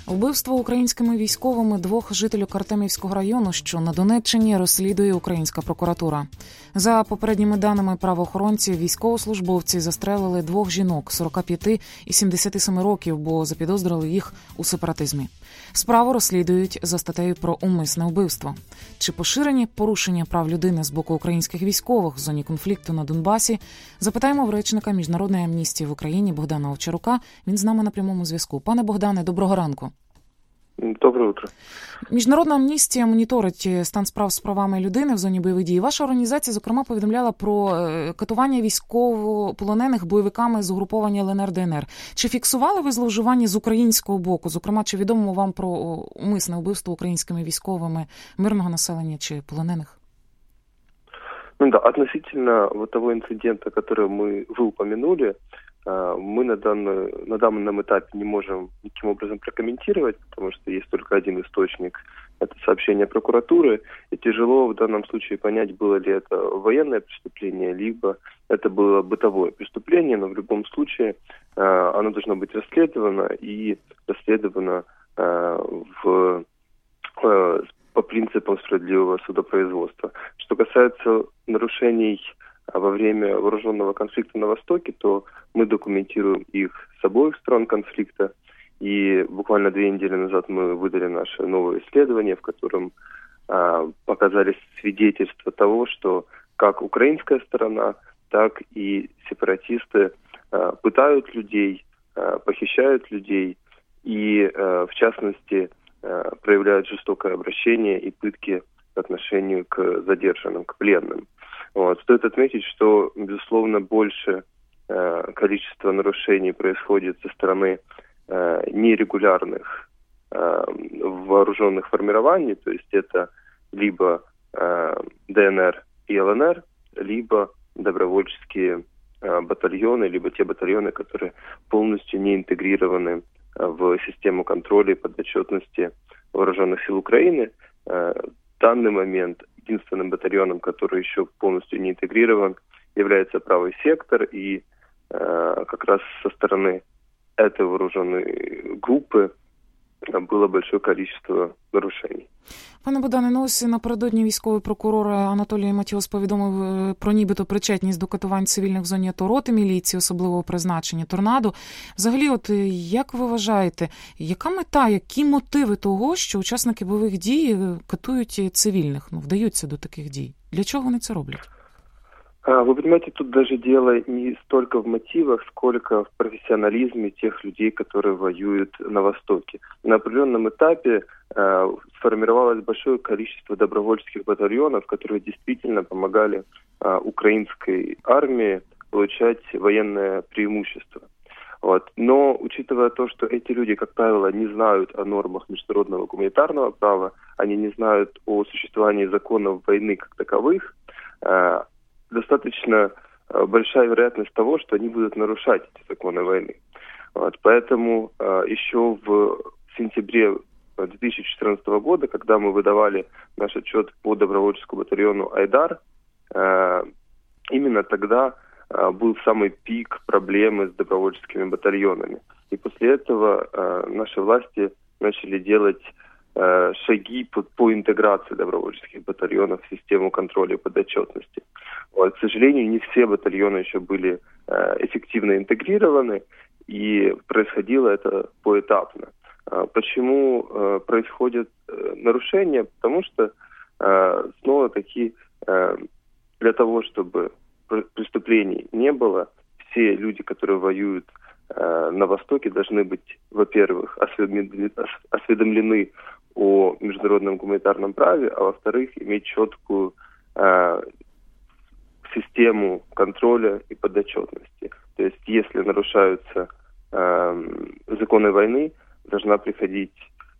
Вбивство українськими військовими двох жителів Артемівського району, що на Донеччині, розслідує українська прокуратура. За попередніми даними правоохоронців, військовослужбовці застрелили двох жінок 45 і 77 років, бо запідозрили їх у сепаратизмі. Справу розслідують за статтею про умисне вбивство. Чи поширені порушення прав людини з боку українських військових в зоні конфлікту на Донбасі? Запитаємо в речника Міжнародної амністії в Україні Богдана Овчарука. Він з нами на прямому зв'язку. Пане Богдане, доброго ранку. Доброе утро. Міжнародна амністія моніторить стан справ з правами людини в зоні бойових дій. Ваша організація, зокрема, повідомляла про катування військовополонених бойовиками з угруповання ЛНР-ДНР. Чи фіксували ви зловживання з українського боку? Зокрема, чи відомо вам про умисне вбивство українськими військовими мирного населення чи полонених? Относительно того инцидента, который вы упомянули, мы на данном этапе не можем никаким образом прокомментировать, потому что есть только один источник, это сообщение прокуратуры, и тяжело в данном случае понять, было ли это военное преступление, либо это было бытовое преступление, но в любом случае оно должно быть расследовано по принципам справедливого судопроизводства. Что касается нарушений во время вооруженного конфликта на Востоке, то мы документируем их с обоих сторон конфликта. И буквально 2 недели назад мы выдали наше новое исследование, в котором показались свидетельства того, что как украинская сторона, так и сепаратисты пытают людей, похищают людей и, в частности, проявляют жестокое обращение и пытки по отношению к задержанным, к пленным. Стоит отметить, что, безусловно, больше количество нарушений происходит со стороны нерегулярных вооруженных формирований, то есть это либо ДНР и ЛНР, либо добровольческие батальоны, либо те батальоны, которые полностью не интегрированы в систему контроля и подотчетности вооруженных сил Украины. В данный момент единственным батальоном, который еще полностью не интегрирован, является правый сектор, и как раз со стороны этой вооруженной группы было большое количество нарушений. Пане Богдане, ось напередодні військовий прокурор Анатолій Матіос повідомив про нібито причетність до катувань цивільних в зоні АТО роти міліції особливого призначення «Торнадо». Взагалі, як ви вважаєте, яка мета, які мотиви того, що учасники бойових дій катують цивільних, вдаються до таких дій? Для чого вони це роблять? Вы понимаете, тут даже дело не столько в мотивах, сколько в профессионализме тех людей, которые воюют на Востоке. На определенном этапе сформировалось большое количество добровольческих батальонов, которые действительно помогали украинской армии получать военное преимущество. Но учитывая то, что эти люди, как правило, не знают о нормах международного гуманитарного права, они не знают о существовании законов войны как таковых, достаточно большая вероятность того, что они будут нарушать эти законы войны. Поэтому еще в сентябре 2014 года, когда мы выдавали наш отчет по добровольческому батальону «Айдар», именно тогда был самый пик проблемы с добровольческими батальонами. И после этого наши власти начали делать шаги по интеграции добровольческих батальонов в систему контроля и подотчетности. К сожалению, не все батальоны еще были эффективно интегрированы, и происходило это поэтапно. Почему происходят нарушения? Потому что, снова-таки, для того, чтобы преступлений не было, все люди, которые воюют на Востоке, должны быть, во-первых, осведомлены о международном гуманитарном праве, а во-вторых, иметь четкую систему контроля и подотчетности. То есть, если нарушаются законы войны, должна приходить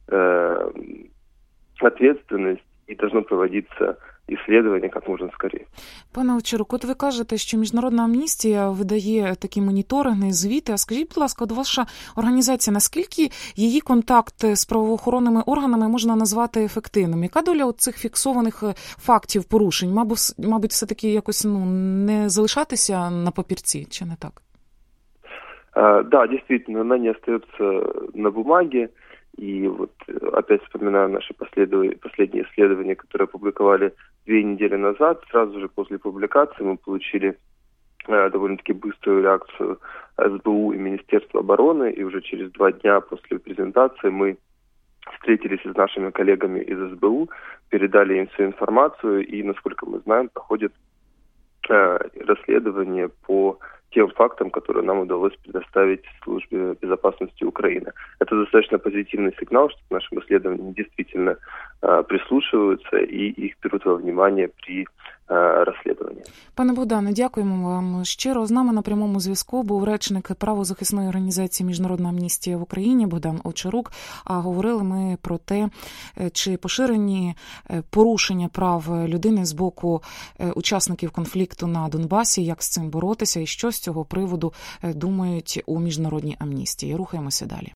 ответственность і должно проводитися исследование як можна скоріше. Пане Овчарук, от ви кажете, що Міжнародна амністія видає такі моніторинги, звіти. А скажіть, будь ласка, ваша організація, наскільки її контакт з правоохоронними органами можна назвати ефективним? Яка доля цих фіксованих фактів порушень? Мабуть, все-таки якось не залишатися на папірці, чи не так? Да, действительно, она не остается на бумаге. И вот опять вспоминаю наши последние исследования, которые опубликовали 2 недели назад. Сразу же после публикации мы получили довольно-таки быструю реакцию СБУ и Министерства обороны, и уже через 2 дня после презентации мы встретились с нашими коллегами из СБУ, передали им всю информацию, и, насколько мы знаем, проходит расследование по тем фактам, которые нам удалось предоставить Службе безопасности Украины. Это достаточно позитивный сигнал, что к нашим исследованиям действительно прислушиваются і їх беруть во внимание при розслідуванні. Пане Богдане, дякуємо вам щиро. З нами на прямому зв'язку був речник правозахисної організації «Міжнародна амністія в Україні» Богдан Овчарук. А говорили ми про те, чи поширені порушення прав людини з боку учасників конфлікту на Донбасі, як з цим боротися і що з цього приводу думають у Міжнародній амністії. Рухаємося далі.